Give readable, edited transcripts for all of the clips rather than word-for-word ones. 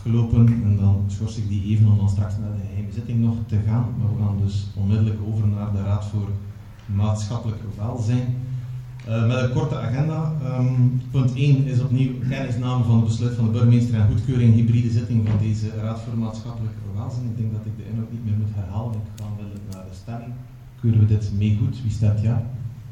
afgelopen en dan schors ik die even om dan straks naar de geheime zitting nog te gaan. Maar we gaan dus onmiddellijk over naar de Raad voor Maatschappelijk Welzijn. Met een korte agenda. Punt 1 is opnieuw kennisname van het besluit van de burgemeester en goedkeuring hybride zitting van deze Raad voor Maatschappelijk Welzijn. Ik denk dat ik de inhoud niet meer moet herhalen. Ik ga onmiddellijk naar de stemming. Keuren we dit mee goed? Wie stemt ja?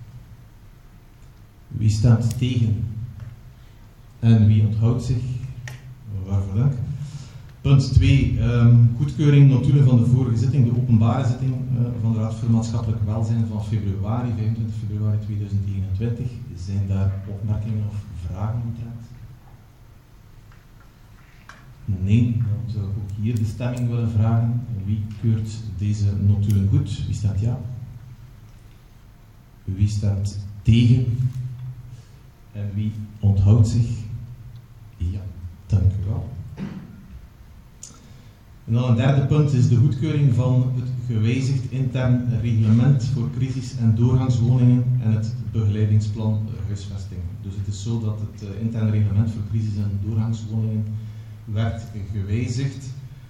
Wie stemt tegen? En wie onthoudt zich? Waarvoor dank. Punt 2. Goedkeuring notulen van de vorige zitting, de openbare zitting van de Raad voor Maatschappelijk Welzijn van februari, 25 februari 2021. Zijn daar opmerkingen of vragen omtrent? Nee, dan zou ik ook hier de stemming willen vragen. Wie keurt deze notulen goed? Wie stemt ja? Wie stemt tegen? En wie onthoudt zich? Ja, dank u wel. En dan een derde punt is de goedkeuring van het gewijzigd intern reglement voor crisis- en doorgangswoningen en het begeleidingsplan huisvesting. Dus het is zo dat het intern reglement voor crisis- en doorgangswoningen werd gewijzigd.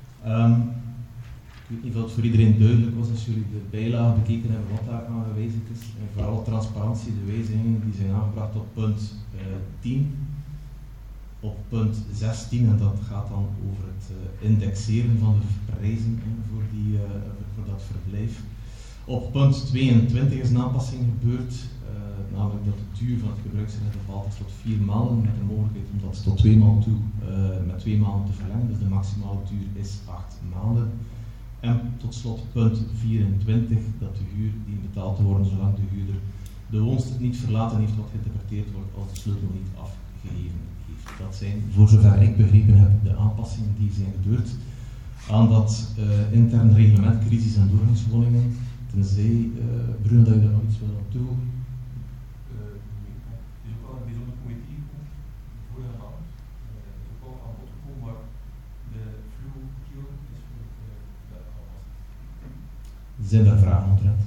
Ik weet niet of het voor iedereen duidelijk was als jullie de bijlage bekeken hebben wat daar aan gewijzigd is. En vooral transparantie, de wijzigingen die zijn aangebracht op punt 10. Op punt 16, en dat gaat dan over het indexeren van de prijzen voor dat verblijf. Op punt 22 is een aanpassing gebeurd, namelijk dat de duur van het gebruiksrecht altijd tot 4 maanden met de mogelijkheid om dat tot 2 maanden toe met 2 maanden te verlengen. Dus de maximale duur is 8 maanden. En tot slot punt 24, dat de huur dient betaald te worden zolang de huurder de woonstad niet verlaten heeft, wat geïnterpreteerd wordt als de sleutel niet afgegeven heeft. Dat zijn, voor zover ik begrepen heb, de aanpassingen die zijn gebeurd aan dat intern reglement crisis- en doorgangswoningen. Tenzij, Bruno, dat je daar nog iets wil aan toevoegen? Het is ook wel een bijzonder comité voor de hand. Het is ook wel aan bod gekomen, maar de fluo-kiel is voor het alvast. Zijn daar vragen omtrent?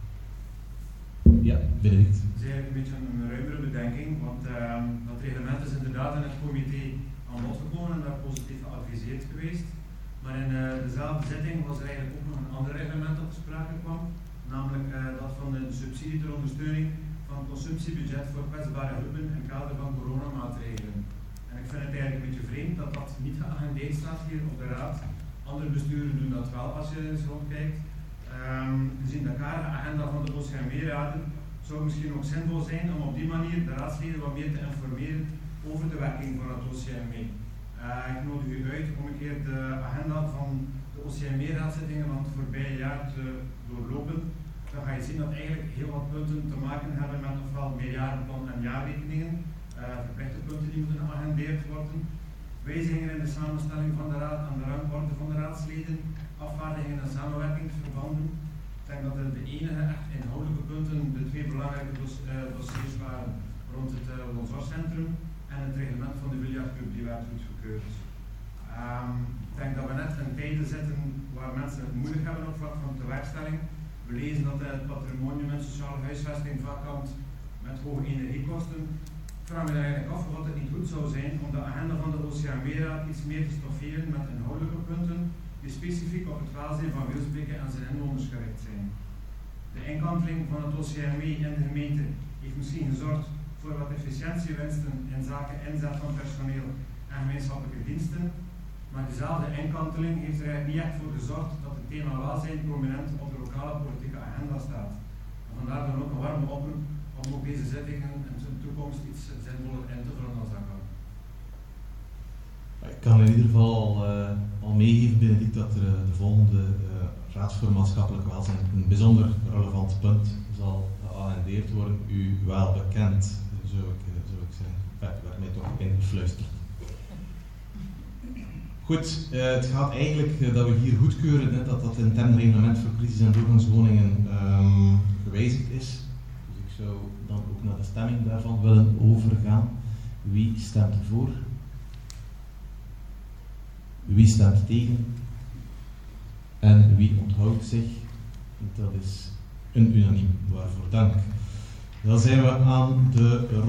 Ja, Benedict. Het is eigenlijk een beetje een ruimere bedenking, want dat reglement is inderdaad in het comité aan bod gekomen en daar positief geadviseerd geweest. Maar in dezelfde zitting was er eigenlijk ook nog een ander reglement dat ter sprake kwam, namelijk dat van de subsidie ter ondersteuning van het consumptiebudget voor kwetsbare groepen in het kader van coronamaatregelen. En ik vind het eigenlijk een beetje vreemd dat dat niet geagendeerd staat hier op de raad. Andere besturen doen dat wel als je eens rondkijkt. Gezien de agenda van de OCMW-raden zou het misschien ook zinvol zijn om op die manier de raadsleden wat meer te informeren over de werking van het OCMW. Ik nodig u uit om een keer de agenda van de OCMW-raadzittingen van het voorbije jaar te doorlopen. Dan ga je zien dat eigenlijk heel wat punten te maken hebben met ofwel meerjarenplan en jaarrekeningen, verplichte punten die moeten geagendeerd worden, wijzigingen in de samenstelling van de raad aan de rangorde van de raadsleden, afvaardigingen en samenwerkingsverbanden. Ik denk dat de enige echt inhoudelijke punten de 2 belangrijke dossiers waren rond het zorgcentrum en het reglement van de biljartclub die werd goedgekeurd. Ik denk dat we net in tijden zitten waar mensen het moeilijk hebben op vlak van tewerkstelling. We lezen dat het patrimonium en sociale huisvesting vakant met hoge energiekosten. Ik vraag me eigenlijk af of het niet goed zou zijn om de agenda van de OCMW-raad iets meer te stofferen met inhoudelijke punten die specifiek op het welzijn van Wilsbeke en zijn inwoners gericht zijn. De inkanteling van het OCMW in de gemeente heeft misschien gezorgd voor wat efficiëntiewinsten in zaken inzet van personeel en gemeenschappelijke diensten, maar dezelfde inkanteling heeft er eigenlijk niet echt voor gezorgd dat het thema welzijn prominent op de lokale politieke agenda staat. En vandaar dan ook een warme oproep om ook deze zittingen in de toekomst iets zinvoller in te vullen als dat kan. Ik kan in ieder geval al meegeven, Benedict, dat er de volgende Raad voor Maatschappelijk Welzijn een bijzonder relevant punt zal geagendeerd worden. U wel bekend, zou ik zeggen. Het werd mij toch ingefluisterd. Goed, het gaat eigenlijk dat we hier goedkeuren dat dat intern reglement voor crisis- en doorgangswoningen gewijzigd is. Dus ik zou dan ook naar de stemming daarvan willen overgaan. Wie stemt voor? Wie stemt tegen? En wie onthoudt zich? Dat is een unaniem, waarvoor dank. Dan zijn we aan de